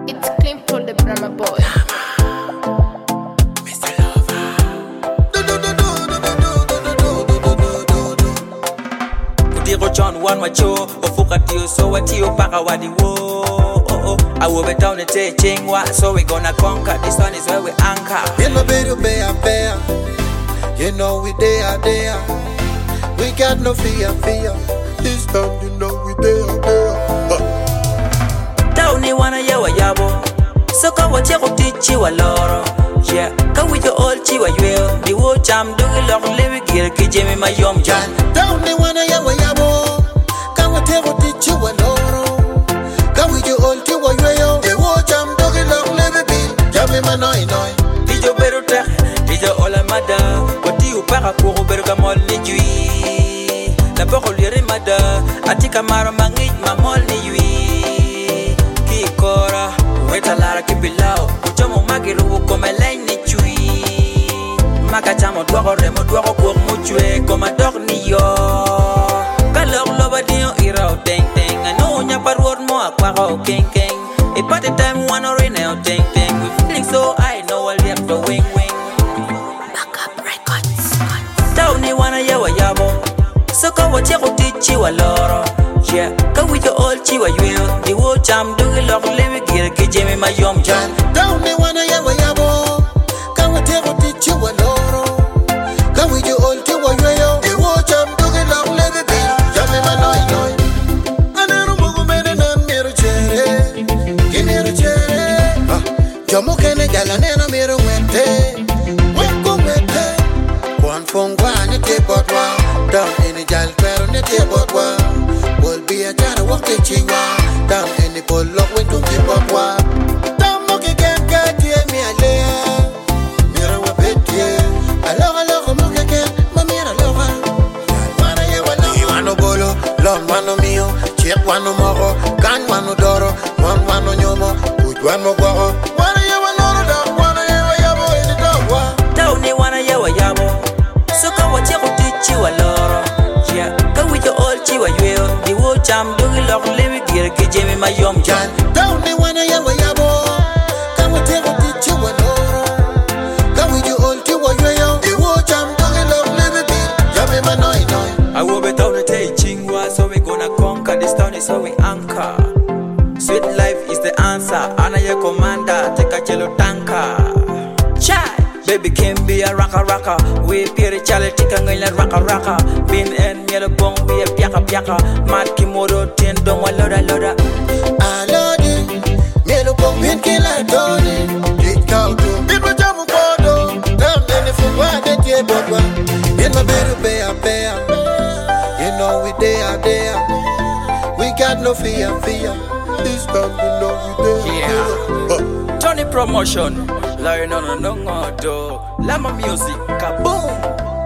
It's clean for the Brahma boy. Mr. Lover. Kudiro John one macho, ofuka tiyo so watiyo paka wadi wo. I will be down and take chingwa, so we gonna conquer. This one is where we anchor. You know, baby, bear. You know we there. We got no fear. This time you know we there. Tawni wana yawa yabo, so ka wache ko tichi wa loro. Yeah, ka wijo all chi wa ywe. Di wo cham dugi lok lewi gir ki jemi ma yom jan. Tawni wana yawa yabo, ka wache ko tichi wa loro. Ka wijo all chi wa ywe yo. Di wo cham dugi lok lewi bil, jami ma noi. Dijo beru tek, dijo ola mada. Wati upaka kuro beru ka mol ni jui. La poko liri mada, ati kamaro mangit ma mol ni yui. Kora, weta lara kibilao, uchomo magiru ukome laini chui. Makachamo dwako remo dwako kwa muchwe, koma dog ni yo. Kalok loba diyo irao teng. Ano nya parword mo akwako keng. A party time one or in el teng. We feeling so high, no I'll have to wing. Backup records. Tawni wana yawa yabo, so ka wache kutichi wa loro. Yeah, ka wijo all chi wa ywe. Di wo cham dugi lok lewi gir ki jemi ma yom jan. Tawni wana yawa yabo, ka wache ko tichi wa loro. Ka wijo all chi wa ywe yo. Di wo cham dugi lok lewi bil, jami ma noi. Anero mugu mene nan mero chere, kinero chere. Jomo kene jala nena mero wete, wete. Kwan fongwa ne te botwa, down ene jal pero ne te botwa. Will be a jara walk the chiwa, down ene polok we to te botwa. Down moke ken katie mi alea, mira wa betie. Aloha moke ken, ma mira aloha. Wana ye wala. Iwano bolo, lom wano mio, chip wano moro, kan wano doro, mon wano nyomo, uj wano guaho. Wana ye waloro da, wana ye wa yabo ene dogwa. Tawni wana yawa yabo, so ka wache kutichi wa loro. Yeah, ka wijo all chi wa ywe. Di wo cham dugi lok lewi gir ki jemi ma yom jan. Tawni wana yawa yabo, ka wache kutichi wa loro. Ka wijo all chi wa ywe yo. Di wo cham dugi lok lewi bil, jami ma noi. I will be down to take chingwa, so we gonna conquer. This town is how we anchor. Sweet life is the answer. Ana ye commander, take a chelo tanka. Chai, baby can be a raka. We piri chale tika ngayla raka. Bin and yellow bong we a piaka. Mat kimodo ten dong wa loda. Alodi, melo pong bin kila doni. Dit kauto, bin ma jamu kodo. Down nene fungwa de tie botwa. Bin ma beru bear. You know we there. We got no fear. This time you know we there. Tony Promotion, Lion on a no Lama Music, kaboom.